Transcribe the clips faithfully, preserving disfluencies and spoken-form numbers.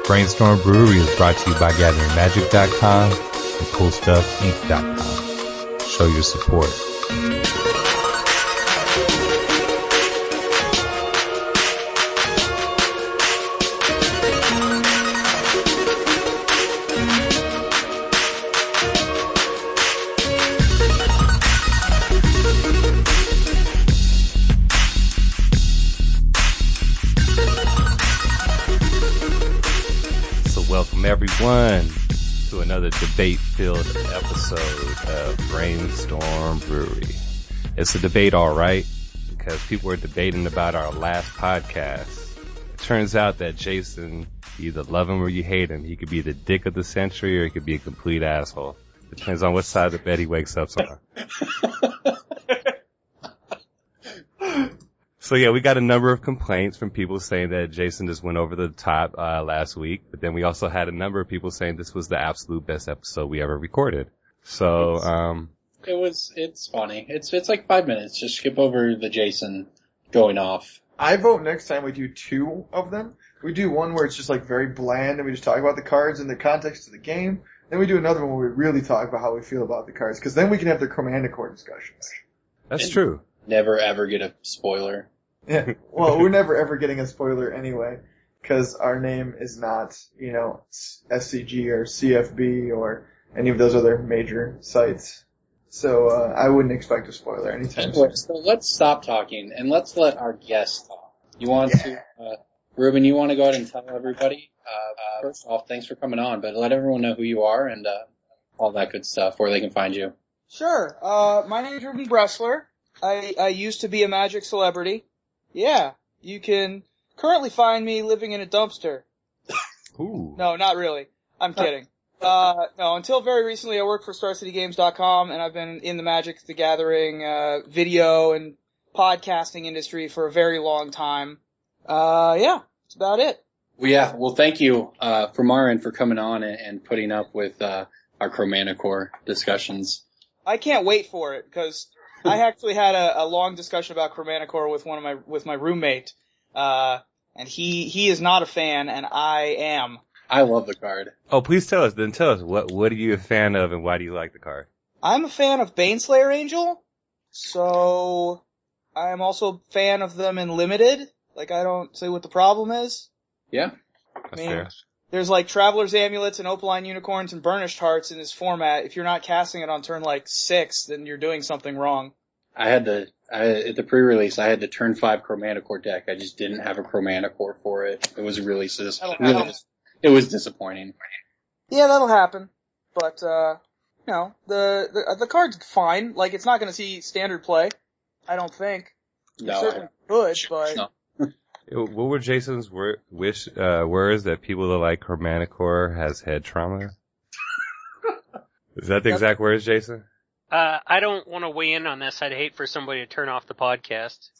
Brainstorm Brewery is brought to you by Gathering Magic dot com and Cool Stuff Inc dot com. Show your support. Everyone to another debate-filled episode of Brainstorm Brewery. It's a debate, all right, because people are debating about our last podcast. It turns out that Jason, you either love him or you hate him. He could be the dick of the century or he could be a complete asshole. Depends on what side of the bed he wakes up on. So yeah, we got a number of complaints from people saying that Jason just went over the top uh last week, but then we also had a number of people saying this was the absolute best episode we ever recorded. So it's, um it was it's funny. It's it's like five minutes. Just skip over the Jason going off. I vote next time we do two of them. We do one where it's just like very bland and we just talk about the cards in the context of the game. Then we do another one where we really talk about how we feel about the cards, because then we can have the Chromanticore discussions. That's and true. Never ever get a spoiler. Yeah, well, we're never ever getting a spoiler anyway, because our name is not, you know, S C G or C F B or any of those other major sites. So, uh, I wouldn't expect a spoiler anytime soon. So let's stop talking and let's let our guests talk. You want Yeah. to, uh, Ruben, you want to go ahead and tell everybody, uh, first off, thanks for coming on, but let everyone know who you are and, uh, all that good stuff, where they can find you. Sure. Uh, my name is Ruben Bressler. I, I used to be a Magic celebrity. Yeah, you can currently find me living in a dumpster. Ooh. No, not really. I'm kidding. Uh, no, until very recently I worked for Star City Games dot com and I've been in the Magic the Gathering, uh, video and podcasting industry for a very long time. Uh, yeah, that's about it. Well, yeah, well, thank you, uh, from our end for coming on and, and putting up with, uh, our Chromanticore discussions. I can't wait for it, because I actually had a, a long discussion about Chromanticore with one of my, with my roommate, uh, and he, he is not a fan, and I am. I love the card. Oh, please tell us, then tell us, what what are you a fan of and why do you like the card? I'm a fan of Baneslayer Angel, so I'm also a fan of them in Limited. Like, I don't see what the problem is. Yeah. I That's mean, fair. there's like Traveler's Amulets and Opaline Unicorns and Burnished Hearts in this format. If you're not casting it on turn like six, then you're doing something wrong. I had the, I, at the pre-release, I had the turn five Chromanticore deck. I just didn't have a Chromanticore for it. It was really, dis- That'll really happen. dis- it was disappointing. Yeah, that'll happen. But, uh, you know, the, the, the card's fine. Like, it's not gonna see standard play. I don't think. It No, certainly could, but. no. What were Jason's wor- wish uh, words that people that like Chromanticore has head trauma? Is that the exact words, Jason? Uh, I don't want to weigh in on this. I'd hate for somebody to turn off the podcast.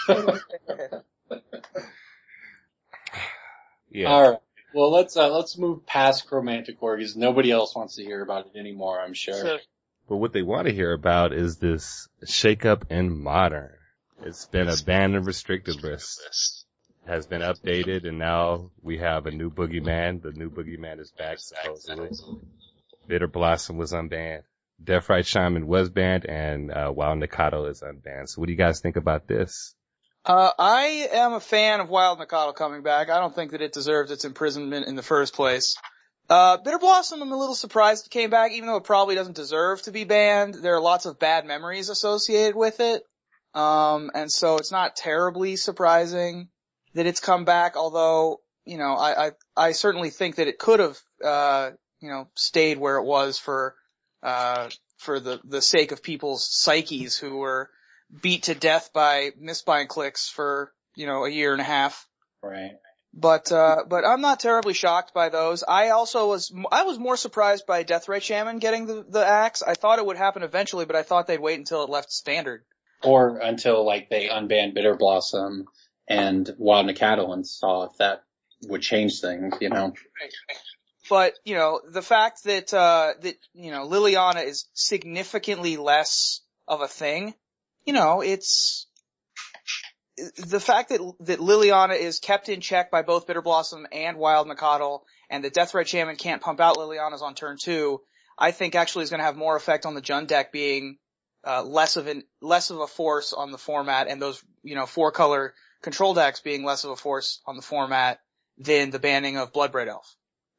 Yeah. All right. Well, let's uh, let's move past Chromanticore because nobody else wants to hear about it anymore, I'm sure. So, But what they want to hear about is this shakeup in Modern. It's been a banned and restricted list. Has been updated, and now we have a new boogeyman. The new boogeyman is back, supposedly. Bitter Blossom was unbanned. Deathrite Shaman was banned, and uh, Wild Nikado is unbanned. So what do you guys think about this? Uh, I am a fan of Wild Mikado coming back. I don't think that it deserved its imprisonment in the first place. Uh, Bitter Blossom, I'm a little surprised it came back, even though it probably doesn't deserve to be banned. There are lots of bad memories associated with it. Um, and so it's not terribly surprising that it's come back, although, you know, I, I, I certainly think that it could have, uh, you know, stayed where it was for, uh, for the, the sake of people's psyches who were beat to death by misbind clicks for, you know, a year and a half. Right. But, uh, but I'm not terribly shocked by those. I also was, I was more surprised by Deathrite Shaman getting the, the axe. I thought it would happen eventually, but I thought they'd wait until it left standard. Or until, like, they unbanned Bitter Blossom and Wild Nikado and saw if that would change things, you know. But, you know, the fact that, uh, that, you know, Liliana is significantly less of a thing, you know, it's, the fact that, that Liliana is kept in check by both Bitter Blossom and Wild Mikado, and that Deathrite Shaman can't pump out Lilianas on turn two, I think actually is going to have more effect on the Jund deck being uh, less of an less of a force on the format, and those you know four color control decks being less of a force on the format than the banning of Bloodbraid Elf.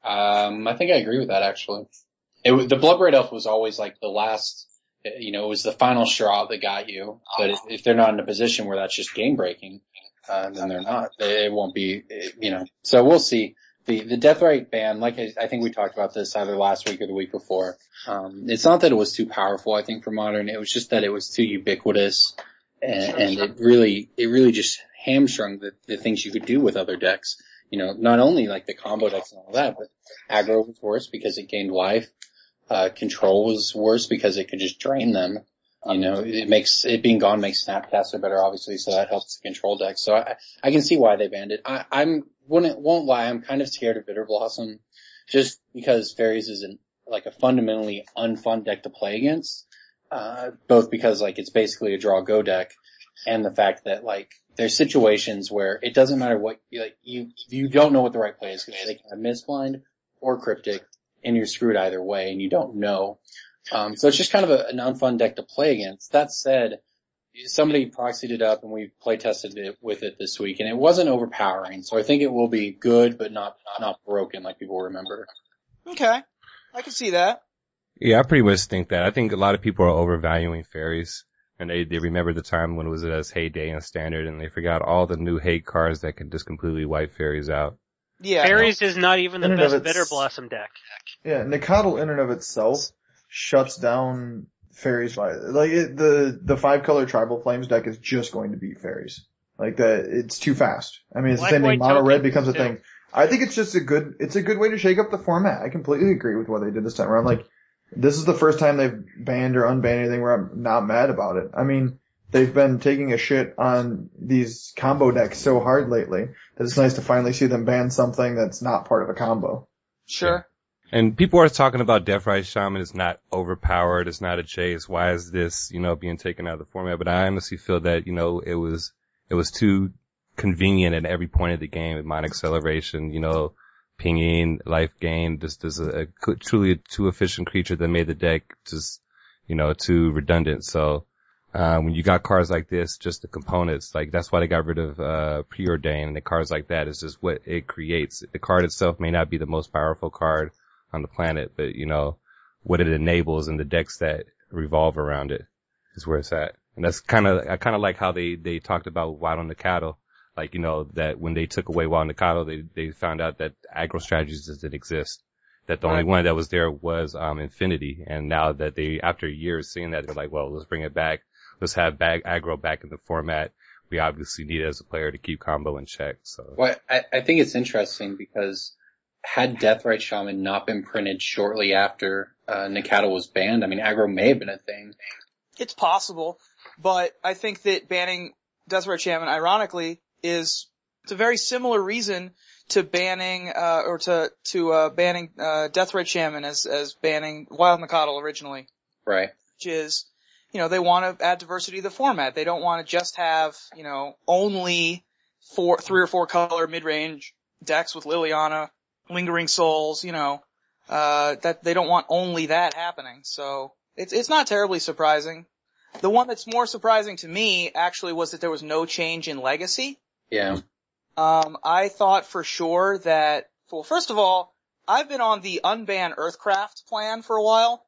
Um, I think I agree with that actually. It was, the Bloodbraid Elf was always like the last, you know, it was the final straw that got you. But if, if they're not in a position where that's just game breaking, uh, then they're not. It won't be, you know. So we'll see. The the Deathrite ban, like I, I think we talked about this either last week or the week before. Um, it's not that it was too powerful, I think, for Modern. It was just that it was too ubiquitous, and, Sure, and sure. it really it really just hamstrung the, the things you could do with other decks. You know, not only like the combo decks and all that, but aggro was worse because it gained life. Uh, control was worse because it could just drain them. You know, it makes, it being gone makes Snapcaster better, obviously, so that helps the control deck. So I, I can see why they banned it. I, I'm, wouldn't, won't lie, I'm kind of scared of Bitter Blossom, just because Fairies is an, like a fundamentally unfun deck to play against, uh, both because like it's basically a draw go deck, and the fact that like, there's situations where it doesn't matter what, like, you, you don't know what the right play is, because they can have Mistblind or Cryptic, and you're screwed either way, and you don't know. Um, so it's just kind of a, an unfun deck to play against. That said, somebody proxied it up and we play tested it with it this week, and it wasn't overpowering. So I think it will be good, but not not broken like people remember. Okay, I can see that. Yeah, I pretty much think that. I think a lot of people are overvaluing Fairies, and they they remember the time when it was at its heyday in Standard, and they forgot all the new hate cards that can just completely wipe Fairies out. Yeah. Fairies is not even the In and of best its- Bitter Blossom deck. Yeah, Nikadal in and of itself shuts down Fairies by, like, it, the, the five color Tribal Flames deck is just going to beat Fairies. Like that, it's too fast. I mean, it's Black, the same thing, white mono red tokens, becomes a too. thing. I think it's just a good, it's a good way to shake up the format. I completely agree with what they did this time around. Like, this is the first time they've banned or unbanned anything where I'm not mad about it. I mean, they've been taking a shit on these combo decks so hard lately that it's nice to finally see them ban something that's not part of a combo. Sure. And people are talking about Deathrite Shaman is not overpowered, it's not a chase. Why is this, you know, being taken out of the format? But I honestly feel that, you know, it was, it was too convenient at every point of the game with Mind Acceleration, you know, pinging, life gain, just as a, a truly a too efficient creature that made the deck just, you know, too redundant. So, uh, when you got cards like this, just the components, like that's why they got rid of, uh, Preordain, and the cards like that is just what it creates. The card itself may not be the most powerful card on the planet, but you know, what it enables and the decks that revolve around it is where it's at. And that's kind of, I kind of like how they, they talked about Wild on the Cattle. Like, you know, that when they took away Wild on the Cattle, they, they found out that aggro strategies doesn't exist. That the only Right. one that was there was, um, Infinity. And now that they, after years seeing that, they're like, well, let's bring it back. Let's have bag, aggro back in the format. We obviously need it as a player to keep combo in check. So. Well, I, I think it's interesting because had Deathrite Shaman not been printed shortly after uh, Nikadal was banned, I mean, aggro may have been a thing. It's possible, but I think that banning Deathrite Shaman, ironically, is it's a very similar reason to banning uh or to to uh banning uh Deathrite Shaman as as banning Wild Nikadal originally, Right. which is, you know, they want to add diversity to the format. They don't want to just have, you know, only four, three or four color mid-range decks with Liliana, Lingering Souls, you know, uh, that they don't want only that happening. So it's, it's not terribly surprising. The one that's more surprising to me actually was that there was no change in Legacy. Yeah. Um, I thought for sure that, well, first of all, I've been on the unban Earthcraft plan for a while.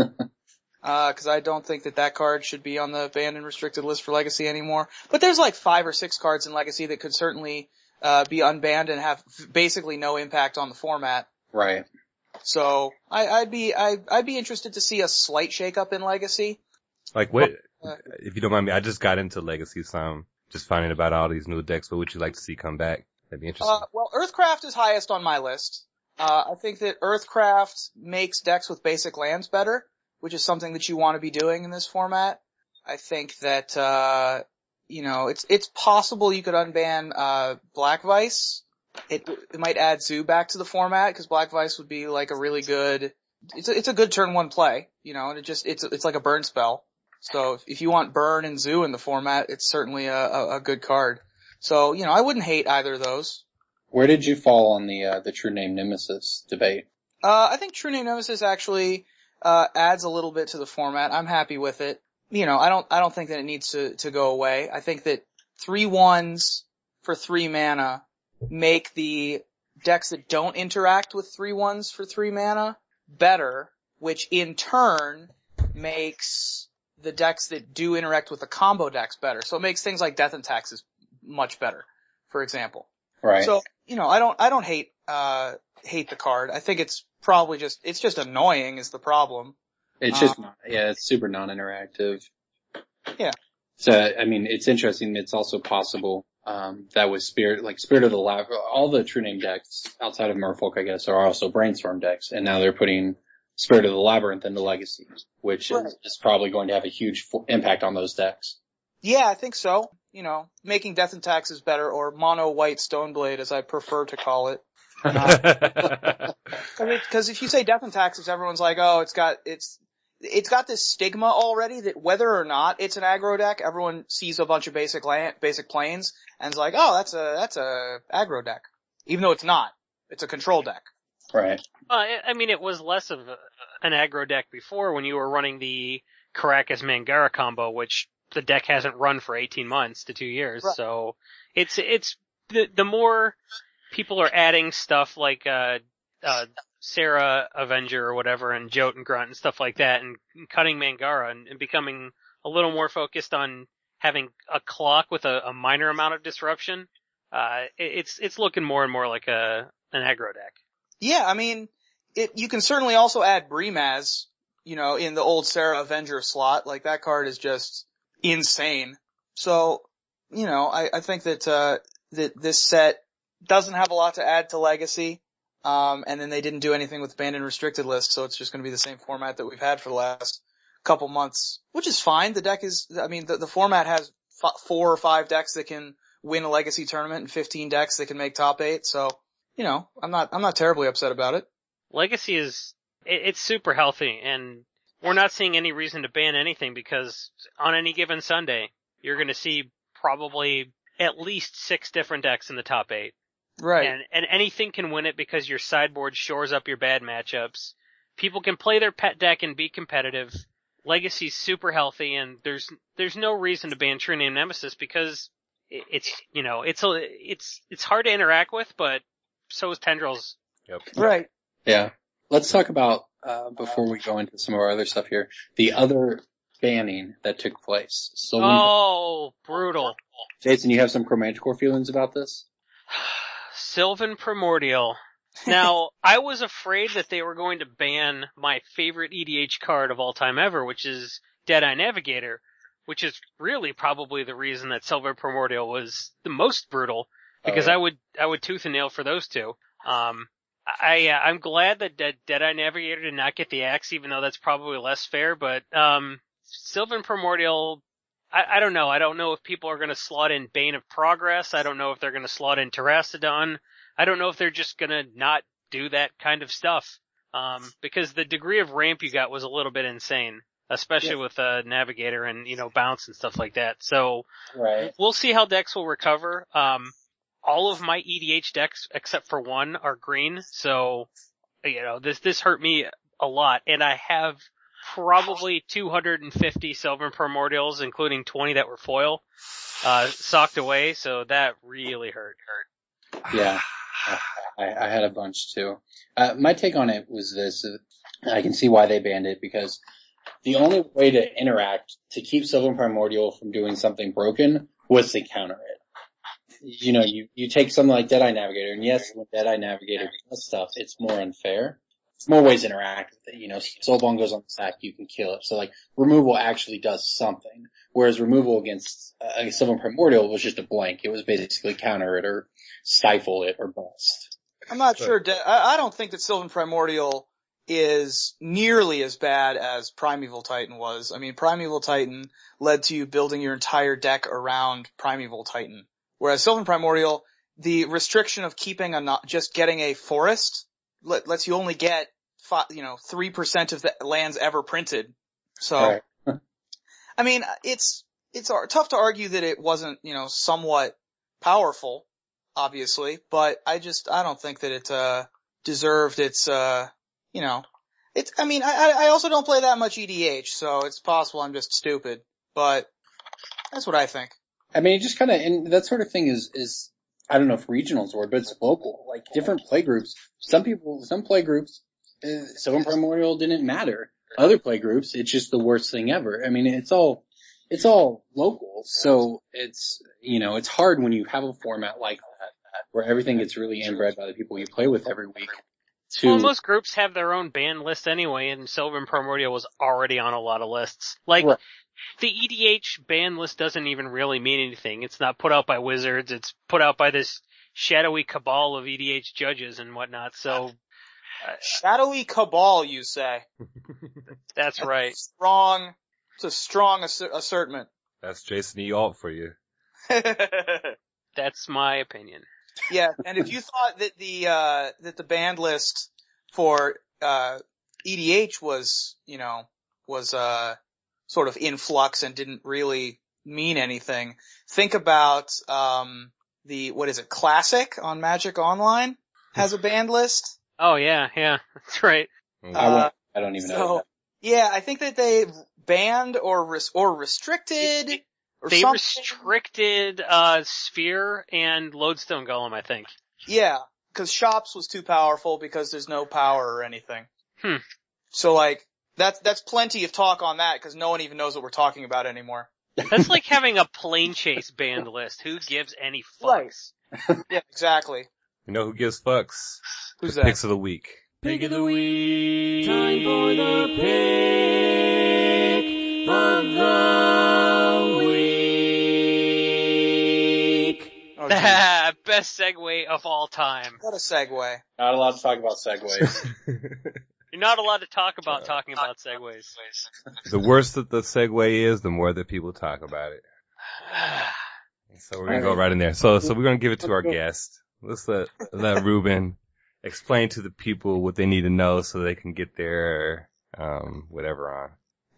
Uh, cause I don't think that that card should be on the banned and restricted list for Legacy anymore. But there's like five or six cards in Legacy that could certainly, uh, be unbanned and have basically no impact on the format. Right. So, I, I'd be, I, I'd be interested to see a slight shakeup in Legacy. Like what, Uh, if you don't mind me, I just got into Legacy some, just finding about all these new decks. What would you like to see come back? That'd be interesting. Uh, well, Earthcraft is highest on my list. Uh, I think that Earthcraft makes decks with basic lands better, which is something that you want to be doing in this format. I think that, uh, you know, it's, it's possible you could unban, uh, Black Vice. It, it might add Zoo back to the format, because Black Vice would be like a really good, it's a, it's a good turn one play, you know, and it just, it's, it's like a burn spell. So if, if you want Burn and Zoo in the format, it's certainly a, a, a good card. So, you know, I wouldn't hate either of those. Where did you fall on the uh, the True Name Nemesis debate? Uh, I think True Name Nemesis actually uh adds a little bit to the format. I'm happy with it. You know, I don't I don't think that it needs to to go away. I think that three ones for three mana make the decks that don't interact with three ones for three mana better, which in turn makes the decks that do interact with the combo decks better. So it makes things like Death and Taxes much better, for example. Right. So, you know, I don't, I don't hate, uh, hate the card. I think it's probably just, it's just annoying is the problem. It's just, not, yeah, it's super non-interactive. Yeah. So, I mean, it's interesting. It's also possible, um, that with Spirit, like Spirit of the Labyrinth, all the True Name decks outside of Merfolk, I guess, are also Brainstorm decks. And now they're putting Spirit of the Labyrinth into Legacy, which right. is, is probably going to have a huge f- impact on those decks. Yeah, I think so. You know, making Death and Taxes better, or mono white Stoneblade, as I prefer to call it. Uh, because if you say Death and Taxes, everyone's like, oh, it's got, it's, it's got this stigma already that whether or not it's an aggro deck, everyone sees a bunch of basic land, basic planes, and is like, oh, that's a, that's a aggro deck. Even though it's not. It's a control deck. Right. Uh, I mean, it was less of a, an aggro deck before when you were running the Karakas Mangara combo, which the deck hasn't run for eighteen months to two years. Right. So it's, it's, the, the more people are adding stuff like, uh, uh, Sarah Avenger or whatever and Jotun Grunt and stuff like that and, and cutting Mangara and, and becoming a little more focused on having a clock with a, a minor amount of disruption, uh, it, it's, it's looking more and more like a, an aggro deck. Yeah, I mean, it, you can certainly also add Brimaz, you know, in the old Sarah Avenger slot. Like, that card is just insane. So, you know, I, I think that, uh, that this set doesn't have a lot to add to Legacy. Um, and then they didn't do anything with banned and restricted lists, so it's just gonna be the same format that we've had for the last couple months, which is fine. The deck is, I mean, the, the format has f- four or five decks that can win a Legacy tournament and fifteen decks that can make top eight, so, you know, I'm not, I'm not terribly upset about it. Legacy is, it, it's super healthy, and we're not seeing any reason to ban anything because on any given Sunday, you're gonna see probably at least six different decks in the top eight. Right. And, and anything can win it because your sideboard shores up your bad matchups. People can play their pet deck and be competitive. Legacy's super healthy, and there's, there's no reason to ban True Name Nemesis because it's, you know, it's, a, it's, it's hard to interact with, but so is Tendrils. Yep. Right. Yeah. Let's talk about, uh, before we go into some of our other stuff here, the other banning that took place. Sylvan oh, brutal. Jason, you have some Chromanticore feelings about this? Sylvan Primordial. Now, I was afraid that they were going to ban my favorite E D H card of all time ever, which is Deadeye Navigator, which is really probably the reason that Sylvan Primordial was the most brutal, because oh, yeah. I would, I would tooth and nail for those two. Um, I, uh, I'm glad that De- Deadeye Navigator did not get the axe, even though that's probably less fair, but, um, Sylvan Primordial, I, I don't know. I don't know if people are going to slot in Bane of Progress. I don't know if they're going to slot in Terrastodon. I don't know if they're just going to not do that kind of stuff. Um, because the degree of ramp you got was a little bit insane, especially yeah. with, uh, Navigator and, you know, bounce and stuff like that. So, right. we'll see how decks will recover. Um, all of my E D H decks, except for one, are green. So, you know, this, this hurt me a lot. And I have probably two hundred fifty Sylvan Primordials, including twenty that were foil, uh, socked away, so that really hurt, hurt. Yeah, I, I had a bunch too. Uh, my take on it was this, uh, I can see why they banned it, because the only way to interact, to keep Sylvan Primordial from doing something broken, was to counter it. You know, you, you take something like Deadeye Navigator, and yes, when Deadeye Navigator does stuff, it's more unfair. More ways to interact with it. You know, Soulbone goes on the sack, you can kill it. So like, removal actually does something. Whereas removal against uh, Sylvan Primordial was just a blank. It was basically counter it or stifle it or bust. I'm not but. sure. I don't think that Sylvan Primordial is nearly as bad as Primeval Titan was. I mean, Primeval Titan led to you building your entire deck around Primeval Titan. Whereas Sylvan Primordial, the restriction of keeping a not, just getting a forest let, lets you only get, five, you know, three percent of the lands ever printed. So, right. I mean, it's, it's tough to argue that it wasn't, you know, somewhat powerful. obviously, but I just, I don't think that it, uh, deserved its, uh, you know, it's, I mean, I, I also don't play that much E D H, so it's possible I'm just stupid, but that's what I think. I mean, it just kind of, and that sort of thing is, is, I don't know if regional's word, but it's local. Like different play groups. Some people, some play groups, uh, Sylvan Primordial didn't matter. Other play groups, it's just the worst thing ever. I mean, it's all, it's all local. So it's, you know, it's hard when you have a format like that, where everything gets really inbred by the people you play with every week. To, Well, most groups have their own band list anyway, and Sylvan Primordial was already on a lot of lists. Like, Right. the E D H band list doesn't even really mean anything. It's not put out by Wizards. It's put out by this shadowy cabal of E D H judges and whatnot. So, uh, Shadowy cabal, you say? that's right. Strong, it's a strong asser- assertment. That's Jason E. Alt for you. That's my opinion. Yeah, and if you thought that the, uh, that the band list for, uh, E D H was, you know, was, uh, sort of in flux and didn't really mean anything, think about, um, the, what is it, Classic on Magic Online has a band list. Oh yeah, yeah, that's right. I, Uh, won't- I don't even know. So, That. yeah, I think that they banned or res- or restricted or They something. restricted, uh, Sphere and Lodestone Golem, I think. Yeah, because Shops was too powerful because there's no power or anything. Hmm. So like, that's, that's plenty of talk on that because no one even knows what we're talking about anymore. That's like having a plane chase band list. Who gives any fucks? Right. Yeah, exactly. You know who gives fucks? Who's the that? Picks of the week. Pick of the week. Time for the pick of the week. Oh, geez. Best segue of all time. What a segue. Not allowed to talk about segues. You're not allowed to talk about talking about segues. The worse that the segue is, the more that people talk about it. So we're gonna go right in there. So, so we're gonna give it to our guest. Let's let, let Ruben explain to the people what they need to know so they can get their, um, whatever on.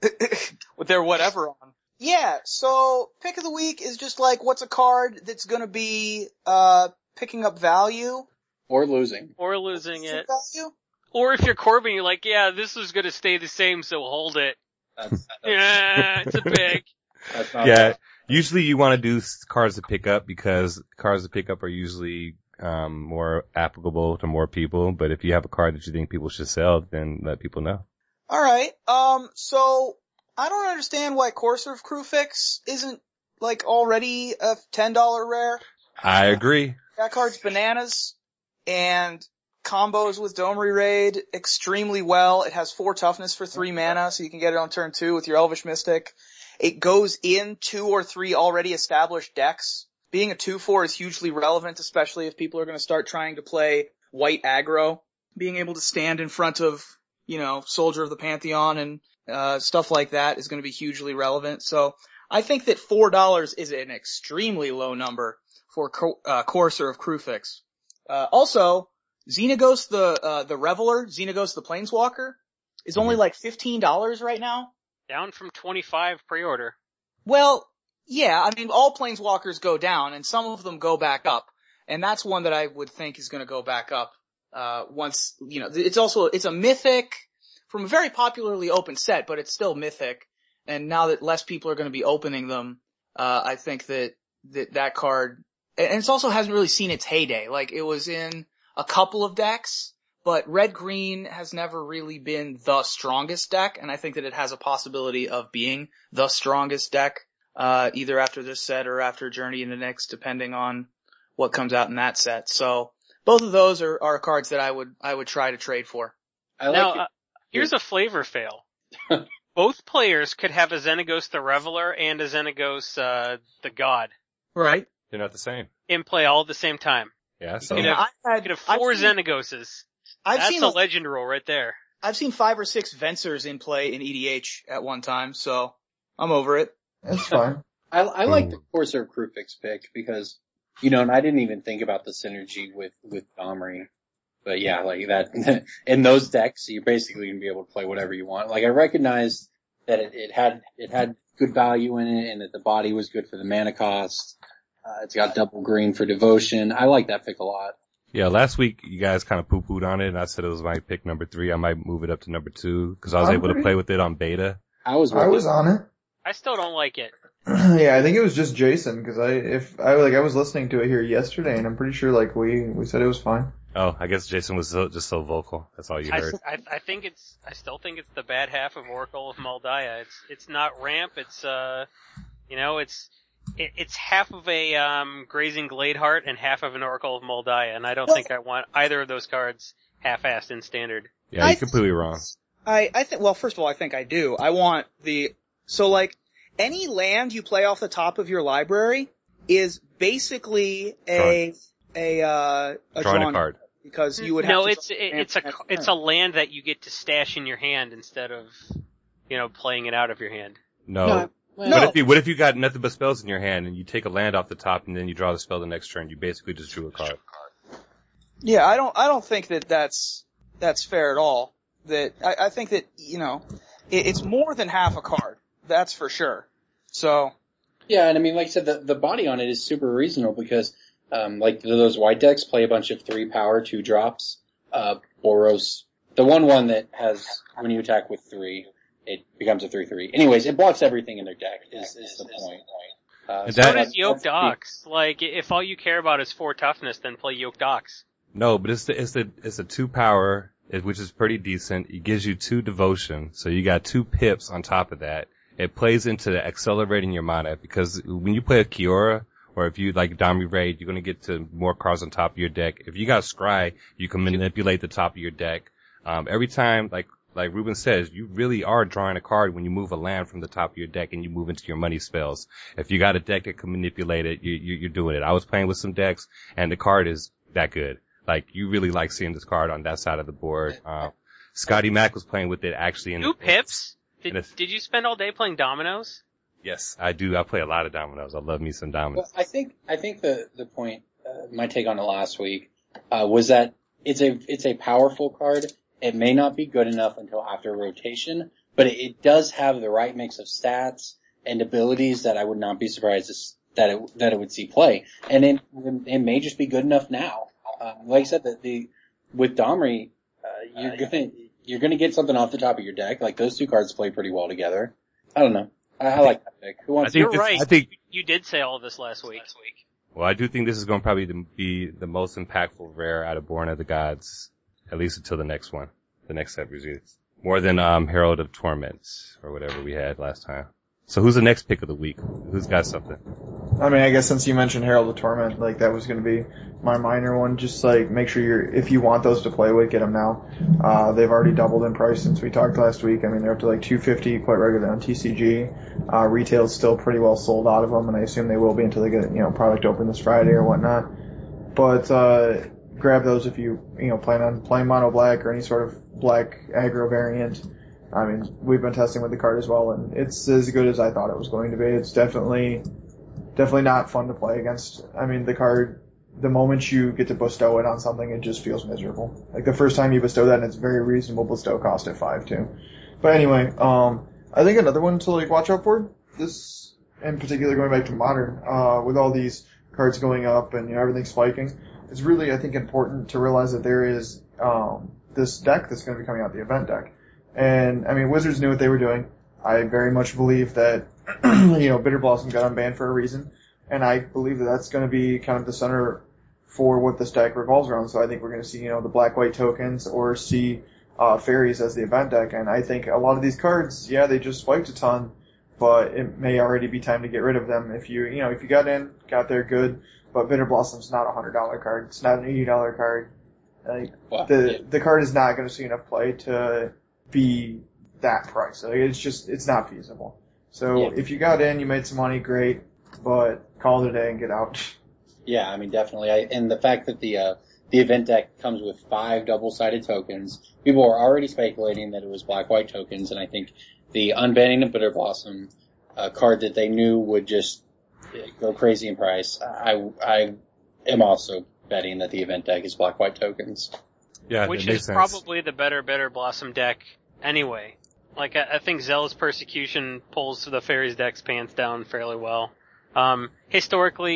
With their whatever on. Yeah, so pick of the week is just like what's a card that's gonna be, uh, picking up value. Or losing. Or losing it. Value? Or if you're Corbin, you're like, yeah, this is gonna stay the same, so hold it. That's, that's, Yeah, it's a big. that's not Yeah, right. usually you want to do s- cards to pick up because cards to pick up are usually, um, more applicable to more people. But if you have a card that you think people should sell, then let people know. Alright, um, so, I don't understand why Courser of Crewfix isn't, like, already a ten dollar rare. I agree. That card's bananas, and combos with Domery Raid extremely well. It has four toughness for three mana, so you can get it on turn two with your Elvish Mystic. It goes in two or three already established decks. Being a two four is hugely relevant, especially if people are going to start trying to play white aggro. Being able to stand in front of, you know, Soldier of the Pantheon and uh stuff like that is going to be hugely relevant. So I think that four dollars is an extremely low number for Co- uh, Courser of Crewfix. Uh, also, Xenagos the, uh, the Reveler, Xenagos the Planeswalker, is only like fifteen dollars right now. Down from twenty-five pre-order. Well, yeah, I mean, all Planeswalkers go down, and some of them go back up, and that's one that I would think is gonna go back up, uh, once, you know, it's also, it's a mythic from a very popularly open set, but it's still mythic, and now that less people are gonna be opening them, uh, I think that, that that card, and it also hasn't really seen its heyday. Like, it was in a couple of decks, but red-green has never really been the strongest deck, and I think that it has a possibility of being the strongest deck, uh, either after this set or after Journey into Nyx, depending on what comes out in that set. So, both of those are, are cards that I would, I would try to trade for. I like Now, it. uh, here's a flavor fail. Both players could have a Xenagos the Reveler and a Xenagos, uh, the God Right. They're not the same. in play all at the same time. Yeah, so. You know, I've You had, could have four I've seen, Xenagoses. I've That's seen a like, legend rule right there. I've seen five or six Vencers in play in E D H at one time, so I'm over it. That's fine. I, I like the Ooh. Courser of Crewfix pick because, you know, and I didn't even think about the synergy with, with Domri. But yeah, like that, in those decks, you're basically gonna be able to play whatever you want. Like I recognized that it, it had, it had good value in it and that the body was good for the mana cost. Uh, it's got double green for devotion. I like that pick a lot. Yeah, last week you guys kind of poo-pooed on it, and I said it was my pick number three. I might move it up to number two because I was I'm able pretty- to play with it on beta. I was. I was on it. I still don't like it. Yeah, I think it was just Jason because I if I like I was listening to it here yesterday, and I'm pretty sure like we we said it was fine. Oh, I guess Jason was so, just so vocal. That's all you I, heard. I, I think it's, I still think it's the bad half of Oracle of Moldiah. It's, it's not ramp. It's, uh, you know, it's, it, it's half of a, um, Grazing Gladeheart and half of an Oracle of Moldiah, and I don't Well- think I want either of those cards half-assed in standard. Yeah, you're I- completely wrong. I, I think, well, first of all, I think I do. I want the, so like, any land you play off the top of your library is basically a, a, uh, a Drawing a drawn card. because you would have No, to it's, it, it's a, it's a land that you get to stash in your hand instead of, you know, playing it out of your hand. No. No, well, What No. if you, what if you got nothing but spells in your hand and you take a land off the top and then you draw the spell the next turn? You basically just drew a card. Yeah, I don't, I don't think that that's, that's fair at all. That, I, I think that, you know, it, it's more than half a card. That's for sure. So, Yeah, and I mean, like I said, the, the body on it is super reasonable because, um, like those white decks play a bunch of three power, two drops. Uh, Boros, the one one that has, when you attack with three, it becomes a three three. Anyways, it blocks everything in their deck is, is the point. Uh, And so that- So that- does Yoked that's- Ox. Like, if all you care about is four toughness, then play Yoked Ox. No, but it's the, it's the, it's a two power, it- which is pretty decent. It gives you two devotion, so you got two pips on top of that. It plays into accelerating your mana because when you play a Kiora, or if you like Domri Raid, you're gonna get to more cards on top of your deck. If you got Scry, you can manipulate the top of your deck. Um, every time, like, like Ruben says, you really are drawing a card when you move a land from the top of your deck and you move into your money spells. If you got a deck that can manipulate it, you, you, you're doing it. I was playing with some decks and the card is that good. Like, you really like seeing this card on that side of the board. Um, Scotty Mac was playing with it actually in Two the, pips? Did, and if- did you spend all day playing dominoes? Yes, I do. I play a lot of dominoes. I love me some dominoes. Well, I think I think the the point, uh, my take on it last week, uh, was that it's a it's a powerful card. It may not be good enough until after rotation, but it, it does have the right mix of stats and abilities that I would not be surprised to, s- that it that it would see play. And it it may just be good enough now. Uh, like I said, that the with Domri, uh, you're gonna you're gonna get something off the top of your deck. Like those two cards play pretty well together. I don't know. I, I like that pick. Who I wants? think You're this- right. I think, You did say all of this last week. well, I do think this is going to probably be the most impactful rare out of Born of the Gods, at least until the next one, the next set release. More than, um, Herald of Torments, or whatever we had last time. So who's the next pick of the week? Who's got something? I mean, I guess since you mentioned Herald of Torment, like that was going to be my minor one. Just like make sure you're, if you want those to play with, get them now. Uh, they've already doubled in price since we talked last week. I mean, they're up to like two fifty quite regularly on T C G. Uh, retail's still pretty well sold out of them, and I assume they will be until they get, you know, product open this Friday or whatnot. But, uh, grab those if you, you know, plan on playing mono black or any sort of black aggro variant. I mean, we've been testing with the card as well, and it's as good as I thought it was going to be. It's definitely, definitely not fun to play against. I mean, the card, the moment you get to bestow it on something, it just feels miserable. Like the first time you bestow that, and it's very reasonable bestow cost at five too. But anyway, um, I think another one to like watch out for, this, in particular going back to modern, uh, with all these cards going up and, you know, everything spiking, it's really, I think, important to realize that there is, um, this deck that's going to be coming out, the event deck. And, I mean, Wizards knew what they were doing. I very much believe that, you know, Bitter Blossom got unbanned for a reason. And I believe that that's going to be kind of the center for what this deck revolves around. So I think we're going to see, you know, the black-white tokens or see, uh, fairies as the event deck. And I think a lot of these cards, yeah, they just spiked a ton, but it may already be time to get rid of them. If you, you know, if you got in, got there, good. But Bitter Blossom's not a one hundred dollar card. It's not an eighty dollar card. Like, Well, the, yeah. the card is not going to see enough play to be that price. Like, it's just, it's not feasible. So Yeah. if you got in, you made some money, great, but call it a day and get out. Yeah, I mean, definitely. I, and the fact that the, uh, the event deck comes with five double-sided tokens, people were already speculating that it was black-white tokens, and I think the unbanning of Bitter Blossom, a card that they knew would just go crazy in price, I, I am also betting that the event deck is black-white tokens. Yeah, Which that is makes sense. probably the better Bitter Blossom deck anyway. Like, I, I think Zealous Persecution pulls the Fairies deck's pants down fairly well. Um, historically,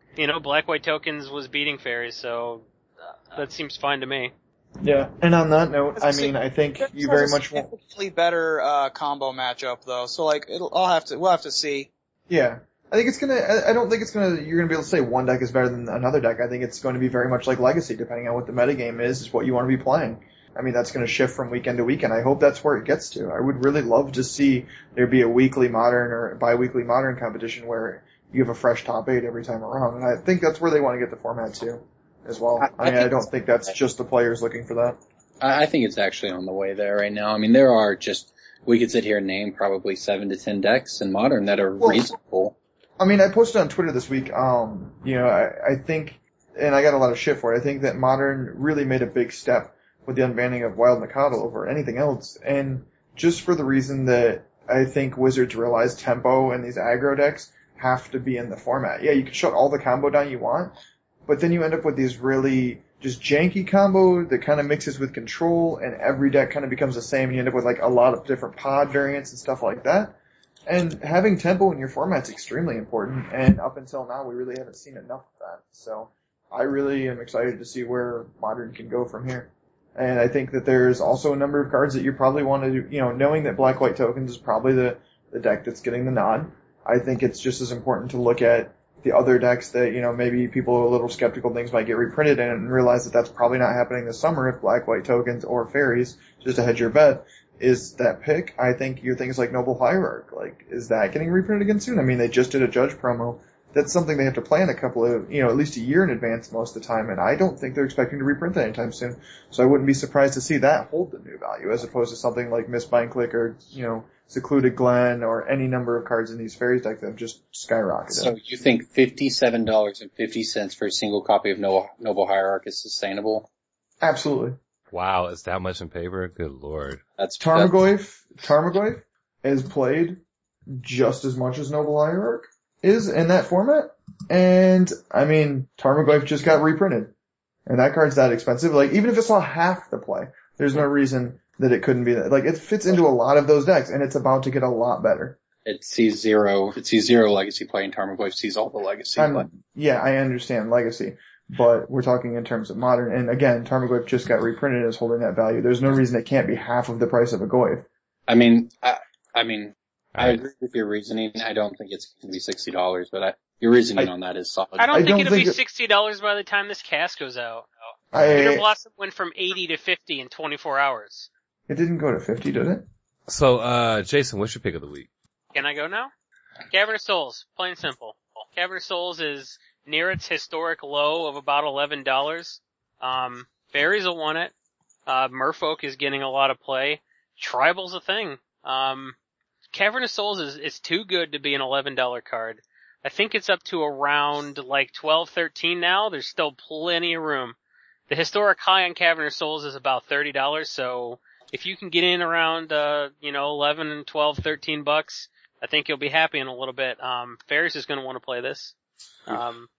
You know, Black White Tokens was beating fairies, so that seems fine to me. Yeah, and on that note, I mean, I think Fairies you has very a much want. significantly better uh, combo matchup though, so like it'll, I'll have to we'll have to see. Yeah. I think it's gonna, I I don't think it's gonna, you're gonna be able to say one deck is better than another deck. I think it's going to be very much like Legacy, depending on what the metagame is, is what you want to be playing. I mean, that's gonna shift from weekend to weekend. I hope that's where it gets to. I would really love to see there be a weekly Modern or bi-weekly Modern competition where you have a fresh top eight every time around. And I think that's where they want to get the format to as well. I- I, I mean, I think don't think that's just the players looking for that. I I think it's actually on the way there right now. I mean, there are just, we could sit here and name probably seven to ten decks in Modern that are Well, reasonable. I mean, I posted on Twitter this week, um, you know, I, I think, and I got a lot of shit for it, I think that Modern really made a big step with the unbanning of Wild Mikado over anything else, and just for the reason that I think Wizards realized tempo and these aggro decks have to be in the format. Yeah, you can shut all the combo down you want, but then you end up with these really just janky combo that kind of mixes with control, and every deck kind of becomes the same, and you end up with like a lot of different pod variants and stuff like that. And having tempo in your format's extremely important, and up until now we really haven't seen enough of that. So I really am excited to see where Modern can go from here. And I think that there's also a number of cards that you probably want to do, you know, knowing that Black White Tokens is probably the, the deck that's getting the nod. I think it's just as important to look at the other decks that, you know, maybe people are a little skeptical things might get reprinted in and realize that that's probably not happening this summer if Black White Tokens or Fairies, just to hedge your bet, is that pick. I think your things like Noble Hierarch, like, is that getting reprinted again soon? I mean, they just did a Judge promo. That's something they have to plan a couple of, you know, at least a year in advance most of the time, and I don't think they're expecting to reprint that anytime soon. So I wouldn't be surprised to see that hold the new value, as opposed to something like Miss Click or, you know, Secluded Glen or any number of cards in these Fairies deck that have just skyrocketed. So you think fifty-seven dollars and fifty cents for a single copy of Noble, Noble Hierarch is sustainable? Absolutely. Wow, it's that much in paper? Good lord. That's Tarmogoyf, Tarmogoyf is played just as much as Noble Hierarch is in that format. And, I mean, Tarmogoyf just got reprinted. And that card's that expensive. Like, even if it saw half the play, there's no reason that it couldn't be that. Like, it fits into a lot of those decks, and it's about to get a lot better. It sees zero, it sees zero legacy play, and Tarmogoyf sees all the legacy I'm- play. Yeah, I understand Legacy. But we're talking in terms of Modern. And again, Tarmogoyf just got reprinted as holding that value. There's no reason it can't be half of the price of a Goyf. I mean, I, I mean, I Alright. agree with your reasoning. I don't think it's going to be sixty dollars, but I, your reasoning I- on that is solid. I don't I think don't it'll think be it- sixty dollars by the time this cast goes out. Bitter I, Blossom went from eighty to fifty in twenty-four hours. it didn't go to fifty, did it? So, uh, Jason, what's your pick of the week? Can I go now? Cavern of Souls, plain and simple. Cavern of Souls is near its historic low of about eleven dollars. Um, Fairies will want it. Uh, Merfolk is getting a lot of play. Tribal's a thing. Um, Cavern of Souls is, is too good to be an eleven dollar card. I think it's up to around like twelve, thirteen now. There's still plenty of room. The historic high on Cavern of Souls is about thirty dollars, so if you can get in around, uh, you know, eleven, twelve, thirteen bucks, I think you'll be happy in a little bit. Um, Fairies is gonna want to play this. Um,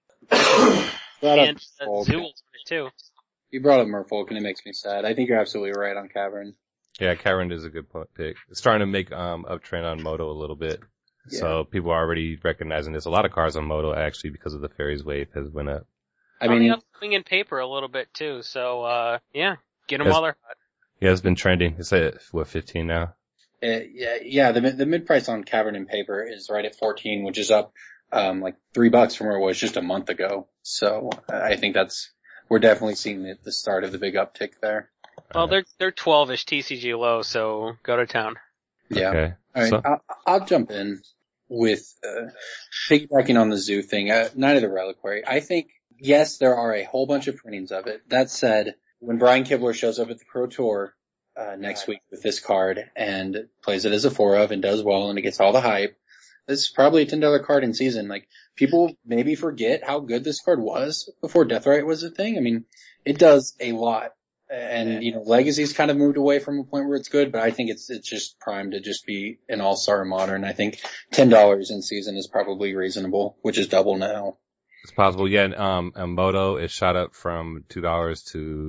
Brought and up uh, Merfolk. Zoo will want it too. You brought up Merfolk, and it makes me sad. I think you're absolutely right on Cavern. Yeah, Cavern is a good po- pick. It's starting to make, um, uptrend on Moto a little bit. So people are already recognizing this. A lot of cards on Moto actually, because of the Fairies wave, has went up. I mean, Coming in paper a little bit too, so, uh, yeah, get them Yes. while they're hot. Yeah, it's been trending. It's at, what, fifteen now? Uh, yeah, yeah. The the mid price on Cavern and Paper is right at fourteen, which is up um like three bucks from where it was just a month ago. So I think that's we're definitely seeing the, the start of the big uptick there. Well, they're, they're twelve-ish T C G low, so go to town. Yeah. Okay. All right, So- I'll, I'll jump in with uh, piggybacking on the Zoo thing. Uh, Night of the Reliquary. I think yes, there are a whole bunch of printings of it. That said, when Brian Kibler shows up at the Pro Tour uh, next week with this card and plays it as a four of and does well and it gets all the hype, this is probably a ten dollar card in season. Like, people maybe forget how good this card was before Deathrite was a thing. I mean, it does a lot. And, you know, Legacy's kind of moved away from a point where it's good, but I think it's, it's just primed to just be an all-star Modern. I think ten dollars in season is probably reasonable, which is double now. It's possible. Yeah, um, and Moto is shot up from two dollars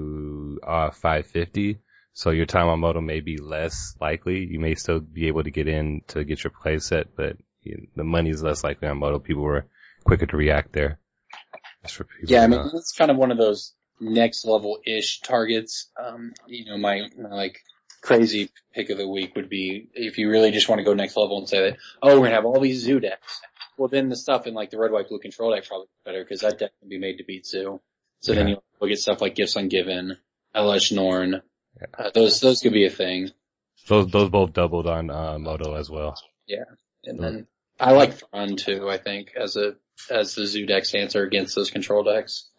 to, uh, five fifty. So your time on Moto may be less likely. You may still be able to get in to get your play set, but you know, the money is less likely on Moto. People were quicker to react there. That's for people. Yeah, I to mean, know. it's kind of one of those next level-ish targets. Um, you know, my, my like crazy pick of the week would be if you really just want to go next level and say that, oh, we're gonna have all these Zoo decks. Well, then the stuff in like the red, white, blue control deck probably better because that deck can be made to beat Zoo. So then Yeah. you look at stuff like Gifts Ungiven, Elesh Norn. Yeah. Uh, those those could be a thing. Those those both doubled on uh, Moto as well. Yeah, and Mm. then I like Thrawn too. I think as a as the Zoo deck's answer against those control decks.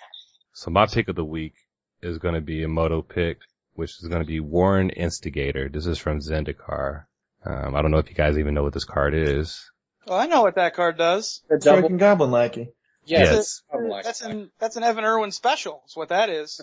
So my pick of the week is going to be a Moto pick, which is going to be Warren Instigator. This is from Zendikar. Um, I don't know if you guys even know what this card is. Well, I know what that card does. The double, Striking Goblin Lackey. yeah, Yes. that's double like That's an that's an Evan Irwin special. That's what that is.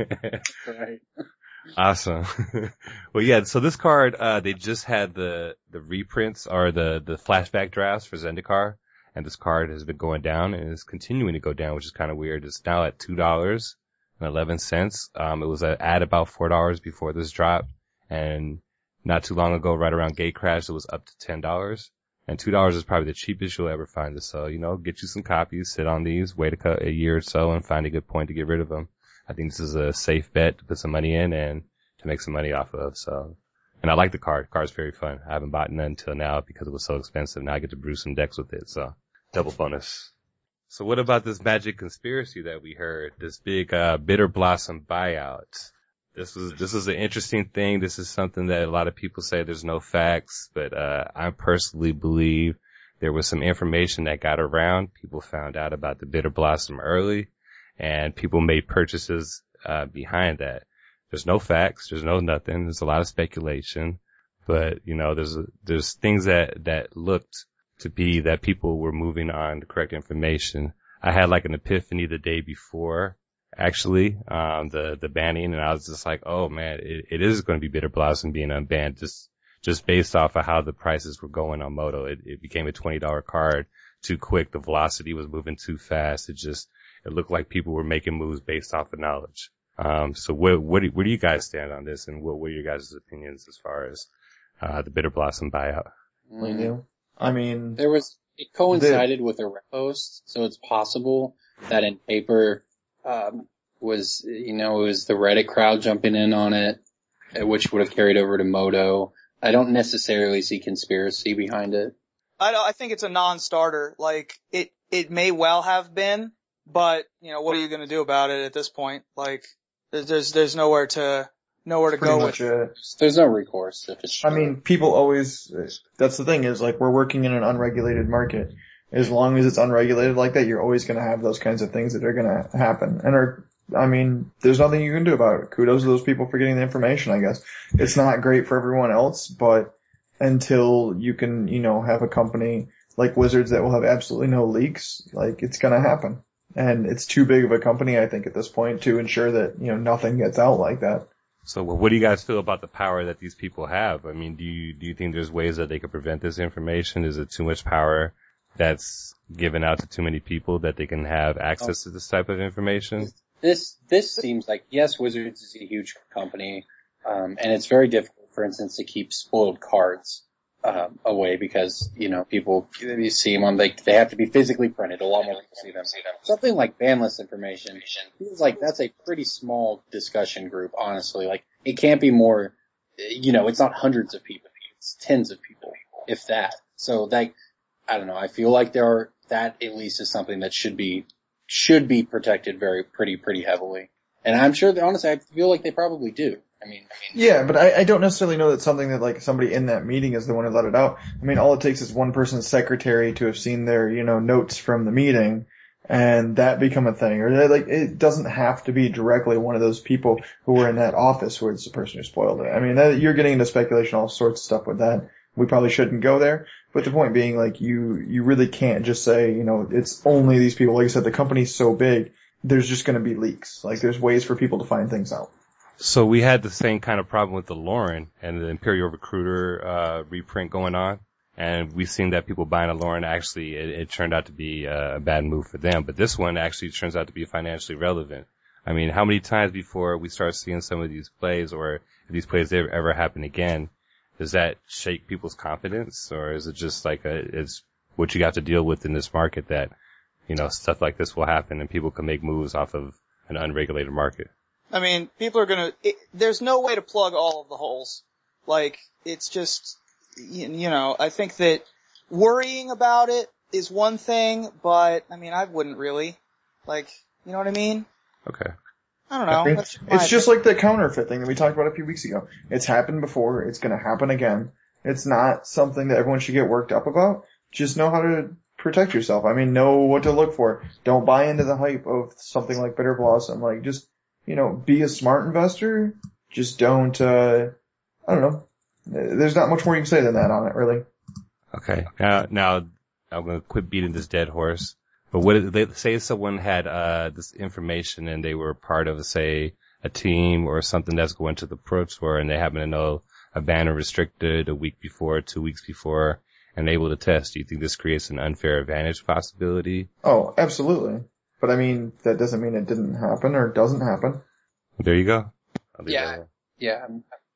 right. Awesome. Well, yeah, so this card, uh, they just had the, the reprints or the, the flashback drafts for Zendikar, and this card has been going down and is continuing to go down, which is kind of weird. It's now at two dollars and eleven cents. Um, it was at about four dollars before this dropped, and not too long ago, right around Gatecrash, it was up to ten dollars. And two dollars is probably the cheapest you'll ever find this. So, you know, get you some copies, sit on these, wait a, co- a year or so, and find a good point to get rid of them. I think this is a safe bet to put some money in and to make some money off of. So, and I like the card. The card's very fun. I haven't bought none until now because it was so expensive. Now I get to brew some decks with it. So, double bonus. So what about this Magic conspiracy that we heard? This big, uh, Bitter Blossom buyout. This was, this was an interesting thing. This is something that a lot of people say there's no facts, but, uh, I personally believe there was some information that got around. People found out about the Bitter Blossom early, and people made purchases, uh, behind that. There's no facts. There's no nothing. There's a lot of speculation, but, you know, there's, there's things that, that looked to be that people were moving on the correct information. I had like an epiphany the day before, actually, um, the, the banning, and I was just like, oh man, it, it is going to be Bitter Blossom being unbanned just, just based off of how the prices were going on Moto. It, it became a twenty dollars card too quick. The velocity was moving too fast. It just, it looked like people were making moves based off of knowledge. Um, so where, where do, where do you guys stand on this, and what were your guys' opinions as far as, uh, the Bitter Blossom buyout? We do. I mean, There was, it coincided with a repost, so it's possible that in paper, um, was, you know, it was the Reddit crowd jumping in on it, uh, which would have carried over to Moto. I don't necessarily see conspiracy behind it. I don't, I think it's a non-starter. Like it it may well have been, but you know, what are you going to do about it at this point? Like there's there's, there's nowhere to nowhere to pretty go much with. a, There's no recourse if it's I true. mean, people always, that's the thing is like we're working in an unregulated market. As long as it's unregulated like that, you're always going to have those kinds of things that are going to happen. And are, I mean, there's nothing you can do about it. Kudos to those people for getting the information, I guess. It's not great for everyone else, but until you can, you know, have a company like Wizards that will have absolutely no leaks, like it's going to happen. And it's too big of a company, I think, at this point to ensure that, you know, nothing gets out like that. So what do you guys feel about the power that these people have? I mean, do you, do you think there's ways that they could prevent this information? Is it too much power that's given out to too many people that they can have access to this type of information? This, this seems like, yes, Wizards is a huge company, um, and it's very difficult, for instance, to keep spoiled cards, um, away because, you know, people, you see them on, like, they have to be physically printed. A lot more people see them. Something like ban list information feels like that's a pretty small discussion group, honestly. Like, it can't be more, you know, it's not hundreds of people. It's tens of people, if that. So, like, I don't know. I feel like there are, that at least is something that should be, should be protected very, pretty, pretty heavily. And I'm sure that, honestly, I feel like they probably do. I mean, I mean. Yeah, but I, I don't necessarily know that something that like somebody in that meeting is the one who let it out. I mean, all it takes is one person's secretary to have seen their, you know, notes from the meeting and that become a thing. Or like, it doesn't have to be directly one of those people who were in that office where it's the person who spoiled it. I mean, that, you're getting into speculation, all sorts of stuff with that. We probably shouldn't go there. But the point being, like, you, you really can't just say, you know, it's only these people. Like I said, the company's so big, there's just gonna be leaks. Like, there's ways for people to find things out. So we had the same kind of problem with the Lauren and the Imperial Recruiter, uh, reprint going on. And we've seen that people buying a Lauren actually, it, it turned out to be a bad move for them. But this one actually turns out to be financially relevant. I mean, how many times before we start seeing some of these plays, or if these plays ever, ever happen again, does that shake people's confidence? Or is it just like a, it's what you got to deal with in this market that you know, stuff like this will happen and people can make moves off of an unregulated market. I mean, people are gonna, it, there's no way to plug all of the holes. Like, it's just, you, you know, I think that worrying about it is one thing, but, I mean, I wouldn't really. Like, you know what I mean? Okay. I don't know. I mean, That's my it's just opinion. like the counterfeit thing that we talked about a few weeks ago. It's happened before. It's going to happen again. It's not something that everyone should get worked up about. Just know how to protect yourself. I mean, know what to look for. Don't buy into the hype of something like Bitter Blossom. Like, just, you know, be a smart investor. Just don't, uh, I don't know. There's not much more you can say than that on it, really. Okay. Now, now I'm going to quit beating this dead horse. But what if they say someone had uh this information and they were part of, say, a team or something that's going to the Pro Tour and they happen to know a banner restricted a week before, two weeks before, and able to test? Do you think this creates an unfair advantage possibility? Oh, absolutely. But I mean, that doesn't mean it didn't happen or doesn't happen. There you go. I'll leave Yeah. that Yeah.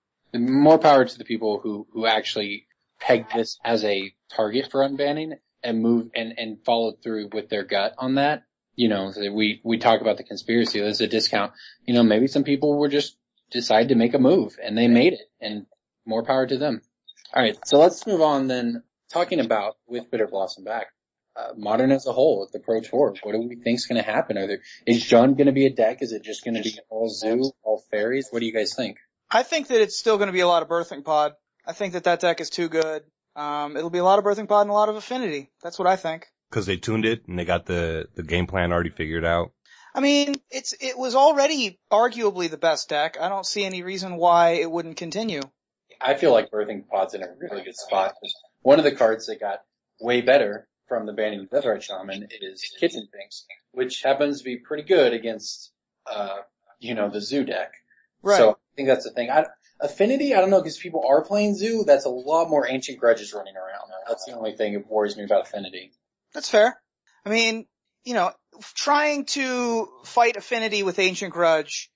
More power to the people who, who actually peg this as a target for unbanning and move and, and follow through with their gut on that. You know, we, we talk about the conspiracy. There's a discount. You know, maybe some people were just decide to make a move and they made it, and more power to them. All right. So let's move on then, talking about with Bitter Blossom back, uh, Modern as a whole at the Pro Tour. What do we think is going to happen? Are there, is Jund going to be a deck? Is it just going to be all zoo, all fairies? What do you guys think? I think that it's still gonna be a lot of Birthing Pod. I think that that deck is too good. Um, it'll be a lot of Birthing Pod and a lot of Affinity. That's what I think. Because they tuned it and they got the, the game plan already figured out. I mean, it's, it was already arguably the best deck. I don't see any reason why it wouldn't continue. I feel like Birthing Pod's in a really good spot. One of the cards that got way better from the banning of Deathrite Shaman is Kitten Finks, which happens to be pretty good against, uh, you know, the Zoo deck. Right. So I think that's the thing. I, Affinity, I don't know, because people are playing Zoo. That's a lot more Ancient Grudges running around. That's the only thing that worries me about Affinity. That's fair. I mean, you know, trying to fight Affinity with Ancient Grudge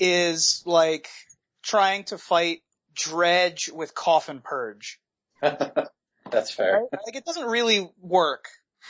is like trying to fight Dredge with Coffin Purge. That's fair. Right? Like, it doesn't really work.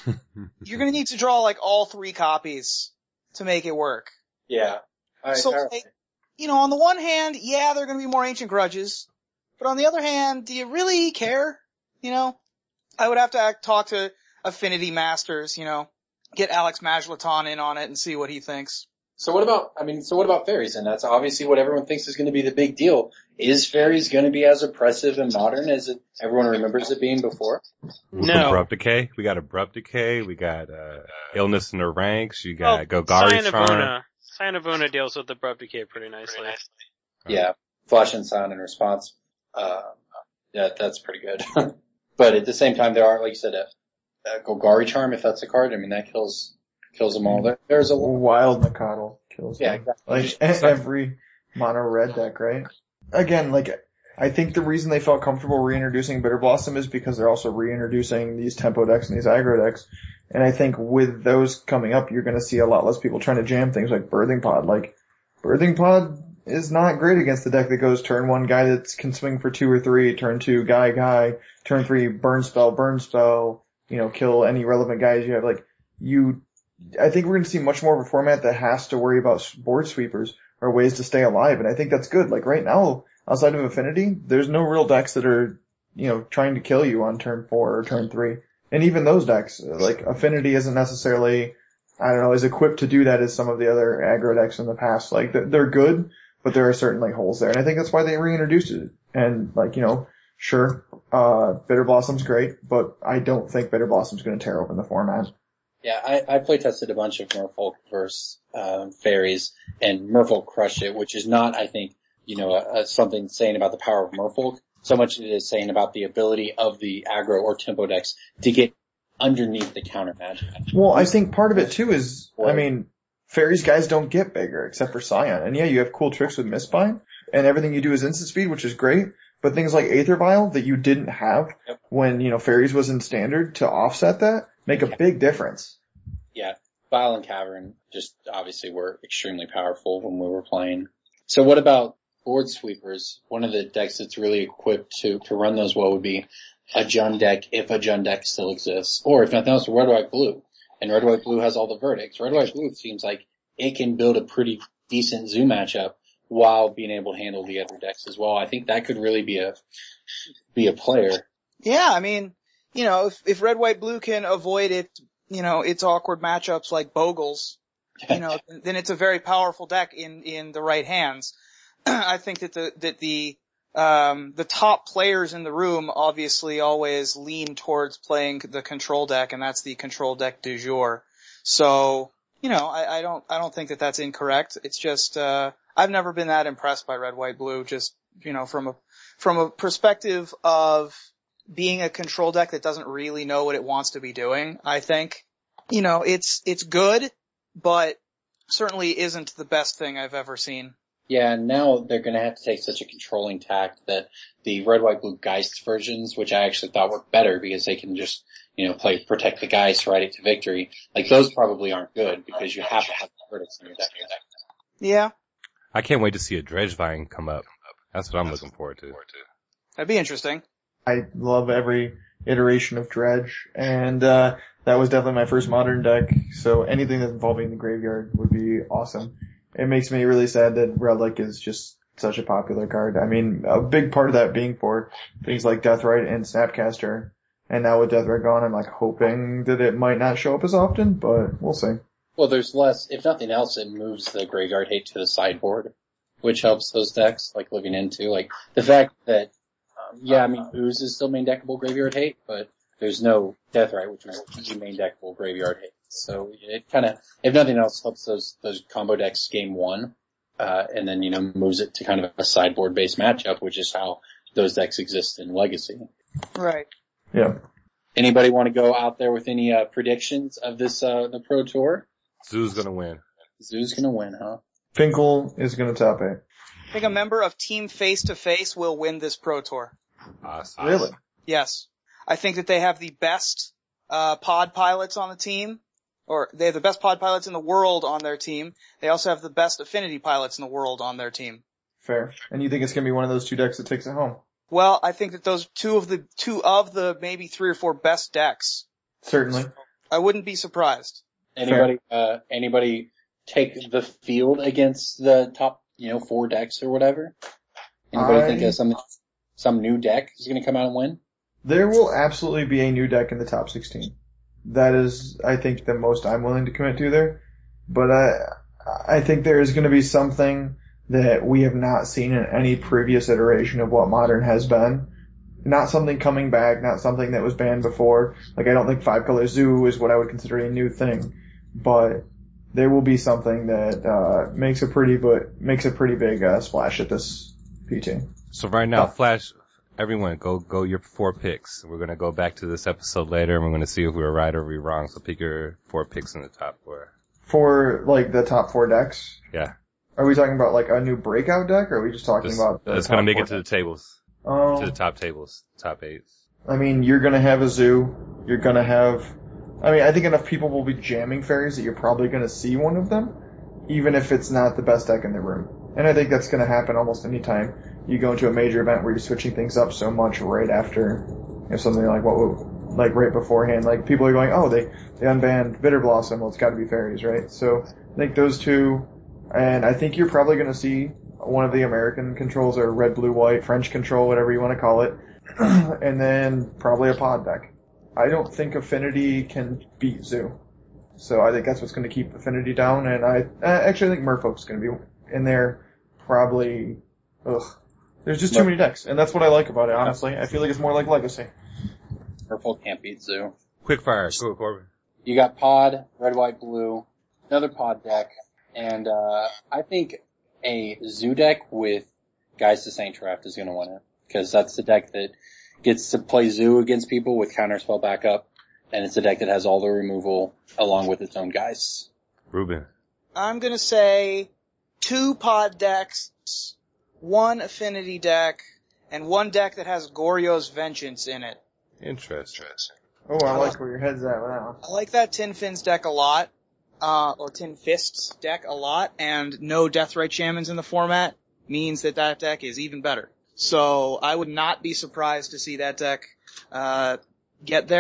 You're gonna need to draw like all three copies to make it work. Yeah. All right, So, all right. like, you know, on the one hand, yeah, there are gonna be more Ancient Grudges, but on the other hand, do you really care? You know, I would have to act, talk to Affinity Masters, you know, get Alex Majlaton in on it and see what he thinks. So what about, I mean, so what about fairies? And that's obviously what everyone thinks is going to be the big deal. Is fairies going to be as oppressive and modern as it, everyone remembers it being before? With No. Abrupt Decay. We got Abrupt Decay. We got, uh, Illness in the Ranks. You got Oh, Golgari Scion of Charm. Una. Scion of Una deals with the Abrupt Decay pretty nicely. Yeah. Flash and sound in response. Uh, yeah, that's pretty good. But at the same time, there are, like you said, a, a Golgari Charm, if that's a card. I mean, that kills, kills them all. There, there's a, Wild Nakatl kills yeah, them. exactly. Like every mono red deck, right? Again, like I think the reason they felt comfortable reintroducing Bitter Blossom is because they're also reintroducing these tempo decks and these aggro decks. And I think with those coming up, you're going to see a lot less people trying to jam things like Birthing Pod. Like Birthing Pod is not great against the deck that goes turn one guy that can swing for two or three, turn two guy guy, turn three burn spell, burn spell, you know, kill any relevant guys you have. Like you, I think we're going to see much more of a format that has to worry about board sweepers or ways to stay alive. And I think that's good. Like right now, outside of Affinity, there's no real decks that are, you know, trying to kill you on turn four or turn three. And even those decks, like Affinity isn't necessarily, I don't know, as equipped to do that as some of the other aggro decks in the past. Like they're good, but there are certainly holes there. And I think that's why they reintroduced it. And like, you know, sure, uh, Bitter Blossom's great, but I don't think Bitter Blossom's going to tear open the format. Yeah, I, I play tested a bunch of Merfolk versus, um, fairies, and Merfolk crushed it, which is not, I think, you know, a, a something saying about the power of Merfolk, so much as it is saying about the ability of the aggro or tempo decks to get underneath the counter magic. Well, I think part of it too is, I mean, fairies guys don't get bigger except for Scion. And yeah, you have cool tricks with Mistbind, and everything you do is instant speed, which is great. But things like Aether Vial that you didn't have Yep. when, you know, fairies was in standard to offset that make a big difference. Yeah, Vial and Cavern just obviously were extremely powerful when we were playing. So what about board sweepers? One of the decks that's really equipped to, to run those well would be a Jund deck, if a Jund deck still exists. Or if nothing else, Red White Blue. and Red, White, Blue has all the verdicts. Red, White, Blue seems like it can build a pretty decent zoo matchup while being able to handle the other decks as well. I think that could really be a, be a player. Yeah, I mean, you know, if, if Red, White, Blue can avoid it, you know, its awkward matchups like Bogles, you know, then it's a very powerful deck in, in the right hands. I think that the, that the, um, the top players in the room obviously always lean towards playing the control deck, and that's the control deck du jour. So, you know, I, I don't, I don't think that that's incorrect. It's just, uh, I've never been that impressed by Red, White, Blue, just, you know, from a, from a perspective of being a control deck that doesn't really know what it wants to be doing. I think, you know, it's, it's good, but certainly isn't the best thing I've ever seen. Yeah, and now they're gonna have to take such a controlling tact that the Red, White, Blue Geist versions, which I actually thought were better because they can just, you know, play Protect the Geist, ride it to victory, like those probably aren't good because you have to have the verdicts in your deck. Yeah. I can't wait to see a Dredgevine come up. That's what I'm looking forward to. That'd be interesting. I love every iteration of Dredge, and uh that was definitely my first modern deck, so anything that's involving the graveyard would be awesome. It makes me really sad that Relic is just such a popular card. I mean, a big part of that being for things like Deathrite and Snapcaster, and now with Deathrite gone, I'm like hoping that it might not show up as often, but we'll see. Well, there's less, if nothing else, it moves the graveyard hate to the sideboard, which helps those decks, like Living Into. Like, the fact that, um, yeah, I mean, Ooze is still main deckable graveyard hate, but there's no Deathrite, which was the main deckable graveyard hate. So it kind of, if nothing else, helps those, those combo decks game one, uh, and then, you know, moves it to kind of a sideboard-based matchup, which is how those decks exist in Legacy. Right. Yeah. Anybody want to go out there with any, uh, predictions of this, uh, the Pro Tour? Zoo's gonna win. Zoo's gonna win, huh? Finkel is gonna top eight. I think a member of Team Face to Face will win this Pro Tour. Awesome. Really? Yes. I think that they have the best, uh, pod pilots on the team, or they have the best pod pilots in the world on their team. They also have the best affinity pilots in the world on their team. Fair. And you think it's gonna be one of those two decks that takes it home? Well, I think that those two of the, two of the maybe three or four best decks. Certainly. I wouldn't be surprised. Anybody, uh, anybody take the field against the top, you know, four decks or whatever? Anybody I... think of some, some new deck is gonna come out and win? There will absolutely be a new deck in the top sixteen. That is, I think, the most I'm willing to commit to there. But I, I think there is going to be something that we have not seen in any previous iteration of what Modern has been. Not something coming back, not something that was banned before. Like, I don't think Five Color Zoo is what I would consider a new thing. But there will be something that, uh, makes a pretty, but, makes a pretty big, uh, splash at this P T. So right now, Flash, everyone, go go your four picks. We're gonna go back to this episode later, and we're gonna see if we were right or we were wrong. So pick your four picks in the top four. For, like, the top four decks? Yeah. Are we talking about, like, a new breakout deck, or are we just talking Just, about the it's top gonna make four it to the decks? tables, Um, to the top tables, top eights. I mean, you're gonna have a zoo. You're gonna have, I mean, I think enough people will be jamming fairies that you're probably gonna see one of them, even if it's not the best deck in the room. And I think that's gonna happen almost any time you go into a major event where you're switching things up so much right after, you know, something like what, would, like right beforehand. Like, people are going, oh, they, they unbanned Bitter Blossom, well, it's gotta be fairies, right? So, I think those two, and I think you're probably gonna see one of the American controls, or red, blue, white, French control, whatever you want to call it, and then probably a pod deck. I don't think Affinity can beat Zoo. So I think that's what's going to keep Affinity down, and I, I actually think Merfolk's going to be in there probably, ugh. There's just too many decks, and that's what I like about it, honestly. I feel like it's more like Legacy. Merfolk can't beat Zoo. Quick fire, go Corbin. You got Pod, Red, White, Blue, another Pod deck, and, uh, I think a Zoo deck with Guys to Saint Draft is going to win it. Because that's the deck that gets to play Zoo against people with counterspell backup, and it's a deck that has all the removal along with its own guys. Ruben. I'm gonna say two pod decks, one affinity deck, and one deck that has Goryo's Vengeance in it. Interesting. Oh, I like where your head's at with that one. I like that Tin Fins deck a lot, uh, or Tin Fists deck a lot, and no Deathrite Shamans in the format means that that deck is even better. So I would not be surprised to see that deck uh get there.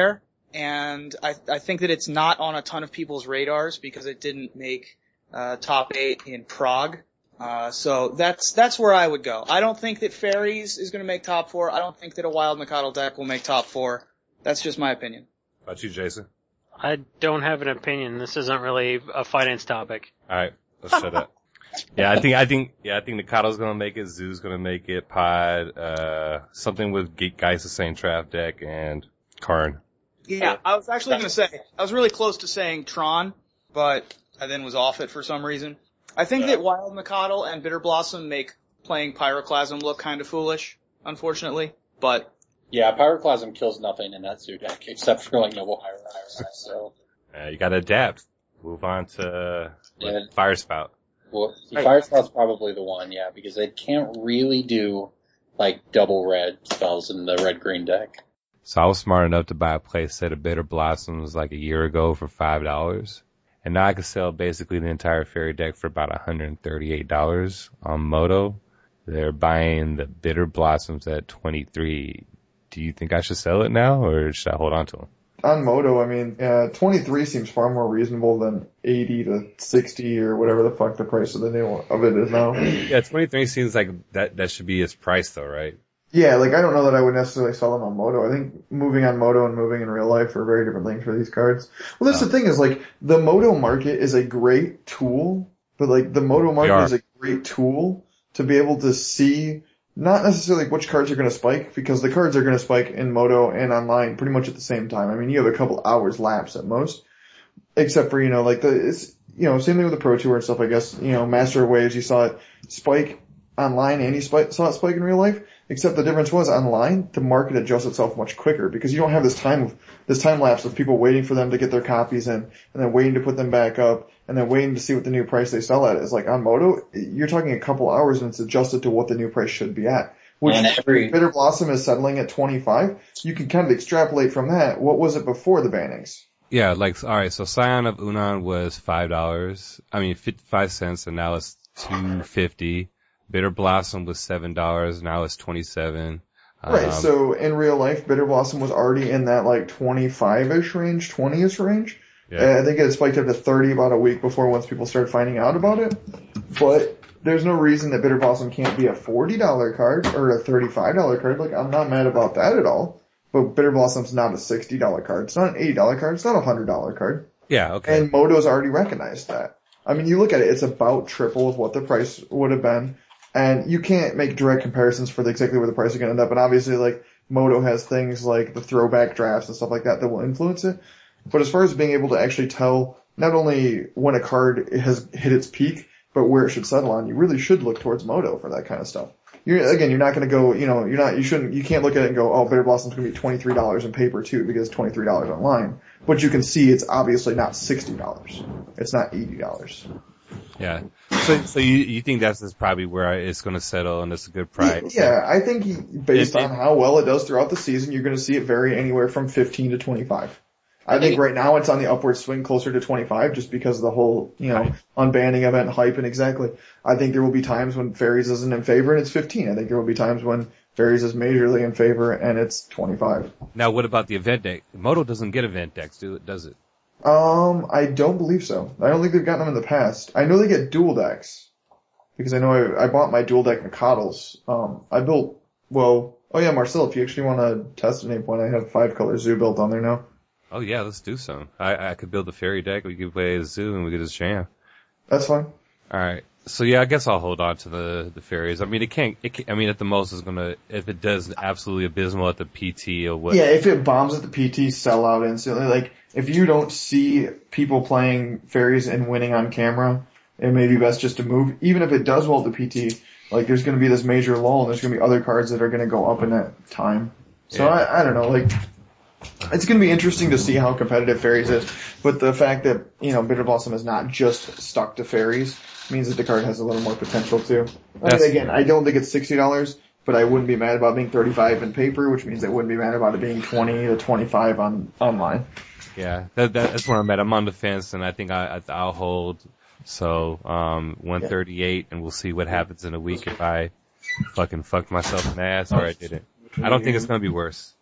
and I, I think that it's not on a ton of people's radars because it didn't make uh, top eight in Prague. Uh, so that's that's where I would go. I don't think that Fairies is going to make top four. I don't think that a Wild Mikado deck will make top four. That's just my opinion. How about you, Jason? I don't have an opinion. This isn't really a finance topic. All right, let's shut up. Yeah, I think I think yeah, I think Nikado's gonna make it. Zoo's gonna make it. Pod, uh, something with Geist the same draft deck and Karn. Yeah, I was actually going to say, I was really close to saying Tron, but I then was off it for some reason. I think that Wild Mikado and Bitter Blossom make playing Pyroclasm look kind of foolish, unfortunately, but... Yeah, Pyroclasm kills nothing in that Zoo deck, except for like Noble Hierarch, so... Uh, you gotta adapt. Move on to like, Yeah. Fire Spout. Well, Fire Spout's probably the one, yeah, because they can't really do, like, double red spells in the red-green deck. So I was smart enough to buy a playset of Bitter Blossoms like a year ago for five dollars. And now I can sell basically the entire fairy deck for about one hundred thirty-eight dollars on Moto. They're buying the Bitter Blossoms at twenty-three. Do you think I should sell it now, or should I hold on to them? On Moto, I mean, uh, twenty-three seems far more reasonable than eighty to sixty or whatever the fuck the price of the new of it is now. Yeah, twenty-three seems like that that should be its price though, right? Yeah, like I don't know that I would necessarily sell them on Moto. I think moving on Moto and moving in real life are very different things for these cards. Well, that's Oh. the thing is like the Moto market is a great tool, but like the Moto market are. is a great tool to be able to see not necessarily which cards are going to spike, because the cards are going to spike in Moto and online pretty much at the same time. I mean, you have a couple hours lapse at most, except for, you know, like the, it's, you know, same thing with the Pro Tour and stuff, I guess. You know, Master of Waves, you saw it spike online and you spike, saw it spike in real life, except the difference was online, the market adjusts itself much quicker because you don't have this time of, this time lapse of people waiting for them to get their copies in and then waiting to put them back up and then waiting to see what the new price they sell at is. Like on Moto, you're talking a couple hours and it's adjusted to what the new price should be at. Which And every- Bitter Blossom is settling at twenty-five. You can kind of extrapolate from that. What was it before the bannings? Yeah, like, alright, so Scion of Unan was five dollars. I mean, fifty-five cents, and now it's two fifty. Bitter Blossom was seven dollars, now it's twenty-seven. Right, Um, so in real life, Bitter Blossom was already in that like twenty-five-ish range, twenty-ish range. yeah. Uh, I think it had spiked up to thirty about a week before once people started finding out about it. But there's no reason that Bitter Blossom can't be a forty dollar card or a thirty-five dollar card. Like, I'm not mad about that at all. But Bitter Blossom's not a sixty dollar card. It's not an eighty dollar card. It's not a one hundred dollar card. Yeah, okay. And Moto's already recognized that. I mean, you look at it, it's about triple of what the price would have been. And you can't make direct comparisons for the, exactly where the price is going to end up. And obviously, like, Moto has things like the throwback drafts and stuff like that that will influence it. But as far as being able to actually tell not only when a card has hit its peak, but where it should settle on, you really should look towards Moto for that kind of stuff. You're, again, you're not going to go, you know, you're not, you shouldn't, you can't look at it and go, oh, Bitter Blossom's going to be twenty-three dollars in paper too because it's twenty-three dollars online. But you can see it's obviously not sixty dollars. It's not eighty dollars. Yeah. So, so you, you think that's just probably where it's going to settle and it's a good price? Yeah, I think he, based It- it- on how well it does throughout the season, you're going to see it vary anywhere from fifteen to twenty-five. I think right now it's on the upward swing closer to twenty-five just because of the whole, you know, unbanning event hype and exactly. I think there will be times when Fairies isn't in favor and it's fifteen. I think there will be times when Fairies is majorly in favor and it's twenty-five. Now, what about the event deck? Moto doesn't get event decks, do it? Does it? Um, I don't believe so. I don't think they've gotten them in the past. I know they get dual decks because I know I, I bought my dual deck Mikadals. Um, I built, well, oh yeah, Marcel, if you actually want to test at any point, I have five color zoo built on there now. Oh yeah, let's do some. I, I could build a fairy deck, we could play a zoo, and we could just jam. That's fine. Alright. So yeah, I guess I'll hold on to the, the fairies. I mean, it can't, it can, I mean, at the most it's gonna, if it does absolutely abysmal at the P T or what. Yeah, if it bombs at the P T, sell out instantly. Like, if you don't see people playing Fairies and winning on camera, it may be best just to move. Even if it does well at the P T, like, there's gonna be this major lull and there's gonna be other cards that are gonna go up in that time. So Yeah. I, I don't know, like, it's gonna be interesting to see how competitive Fairies is, but the fact that, you know, Bitter Blossom is not just stuck to Fairies means that the card has a little more potential too. I That's- mean, again, I don't think it's sixty dollars, but I wouldn't be mad about being thirty-five in paper, which means I wouldn't be mad about it being twenty to twenty-five on online. Yeah, that, that, that's where I'm at. I'm on the fence, and I think I, I, I'll hold. So, um, one thirty-eight, and we'll see what happens in a week if I fucking fucked myself in the ass or I didn't. I don't think it's gonna be worse.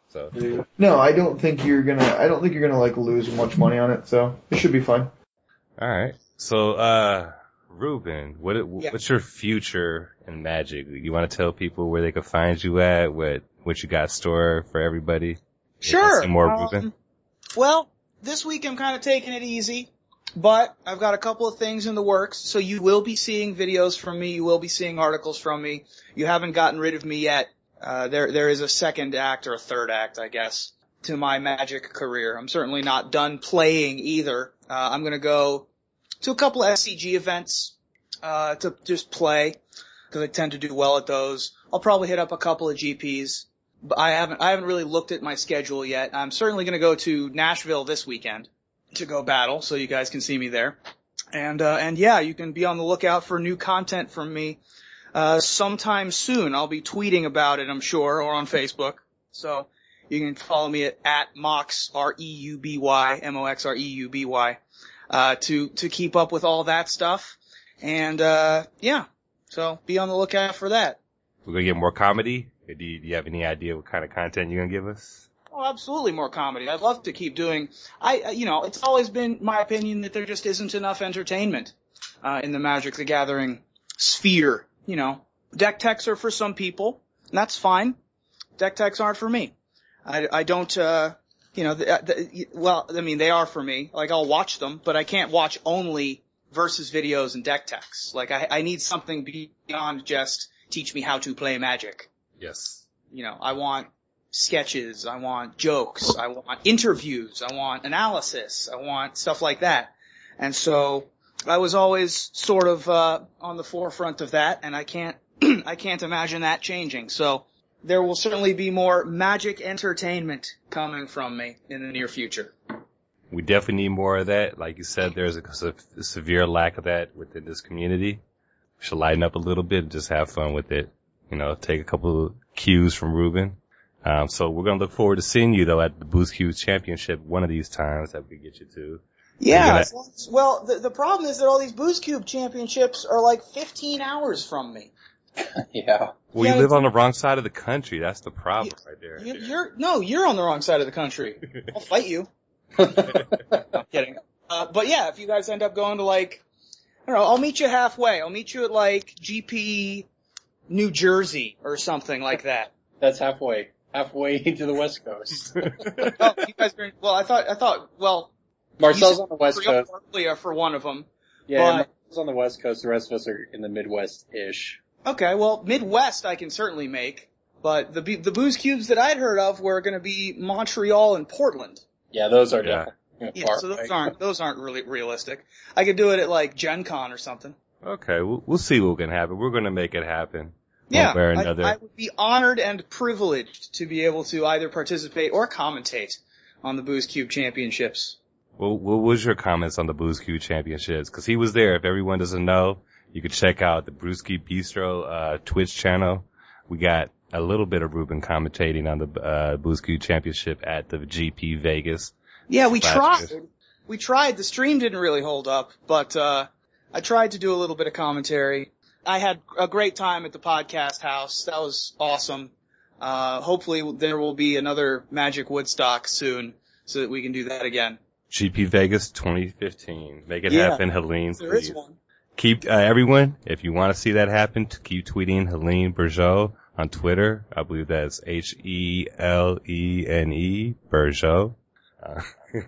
So No, I don't think you're gonna. I don't think you're gonna like lose much money on it. So it should be fun. all right. So uh, Ruben, what Yeah. what's your future in Magic? You want to tell people where they can find you at? What what you got stored for everybody? Sure. Some more um, Ruben. Well, this week I'm kind of taking it easy, but I've got a couple of things in the works, so you will be seeing videos from me, you will be seeing articles from me. You haven't gotten rid of me yet. Uh, there, there is a second act or a third act, I guess, to my Magic career. I'm certainly not done playing either. Uh, I'm gonna go to a couple of S C G events, uh, to just play, because I tend to do well at those. I'll probably hit up a couple of G Ps. But I haven't, I haven't really looked at my schedule yet. I'm certainly gonna go to Nashville this weekend to go battle, so you guys can see me there. And, uh, and yeah, you can be on the lookout for new content from me, uh, sometime soon. I'll be tweeting about it, I'm sure, or on Facebook. So you can follow me at, at Mox, R E U B Y, M O X R E U B Y, uh, to, to keep up with all that stuff. And, uh, yeah. So be on the lookout for that. We're gonna get more comedy. Do you, do you have any idea what kind of content you're gonna give us? Oh, absolutely more comedy. I'd love to keep doing, I, you know, it's always been my opinion that there just isn't enough entertainment, uh, in the Magic the Gathering sphere. You know, deck techs are for some people, and that's fine. Deck techs aren't for me. I, I don't, uh, you know, the, the, well, I mean, they are for me. Like, I'll watch them, but I can't watch only versus videos and deck techs. Like, I, I need something beyond just teach me how to play Magic. Yes. You know, I want sketches, I want jokes, I want interviews, I want analysis, I want stuff like that. And so I was always sort of uh on the forefront of that, and I can't I can't imagine that changing. So there will certainly be more Magic entertainment coming from me in the near future. We definitely need more of that. Like you said, there's a, a severe lack of that within this community. We should lighten up a little bit and just have fun with it. You know, take a couple of cues from Ruben. Um, so we're going to look forward to seeing you, though, at the Boost Cube Championship one of these times that we get you to. Yeah, gonna... as long as, well, the, the problem is that all these Boost Cube Championships are like fifteen hours from me. Yeah. Well, Yeah, you live it's- on the wrong side of the country. That's the problem You- right there. You, you're, no, you're on the wrong side of the country. I'll fight you. No, I'm kidding. Uh, but yeah, if you guys end up going to like, I don't know, I'll meet you halfway. I'll meet you at like G P New Jersey or something like that. That's halfway. Halfway to the West Coast. Oh, you guys are, well, I thought, I thought, well, Marcel's on the West Coast. earlier for one of them. Yeah, but- Marcel's on the West Coast. The rest of us are in the Midwest-ish. Okay, well, Midwest I can certainly make, but the the Boost Cubes that I'd heard of were going to be Montreal and Portland. Yeah, those are Yeah. definitely Yeah, far so those away. aren't those aren't really realistic. I could do it at like Gen Con or something. Okay, we'll, we'll see what can happen. We're going to make it happen. Yeah, One way or I, another. I would be honored and privileged to be able to either participate or commentate on the Boost Cube Championships. Well, what was your comments on the Boost Cube Championships? Because he was there. If everyone doesn't know, you can check out the Brewski Bistro uh, Twitch channel. We got a little bit of Ruben commentating on the uh, Boost Cube Championship at the G P Vegas. Yeah, we Last tried. year. We tried. The stream didn't really hold up, but uh I tried to do a little bit of commentary. I had a great time at the podcast house. That was awesome. Uh hopefully there will be another Magic Woodstock soon so that we can do that again. G P Vegas twenty fifteen. Make it Yeah. happen, Helene, There please. is one. Keep, uh, everyone, if you want to see that happen, to keep tweeting Helene Bergeau on Twitter. I believe that's H E L E N E, Bergeau. Uh,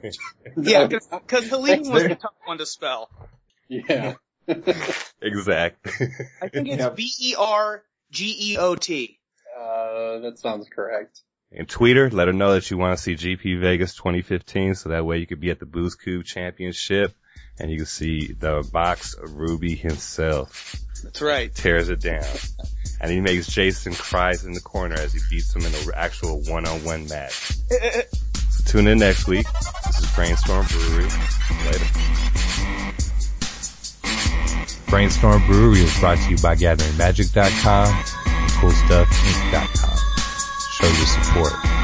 Yeah, because Helene was the tough one to spell. Yeah. exact. I think it's Yeah. B E R G E O T. Uh, that sounds correct. And Twitter, let her know that you want to see G P Vegas twenty fifteen, so that way you could be at the Boost Cube Championship, and you can see the Box Ruby himself. That's right. Tears it down. And he makes Jason cries in the corner as he beats him in an actual one-on-one match. So tune in next week. This is Brainstorm Brewery. Later. Brainstorm Brewery is brought to you by Gathering Magic dot com and Cool Stuff Inc dot com. Show your support.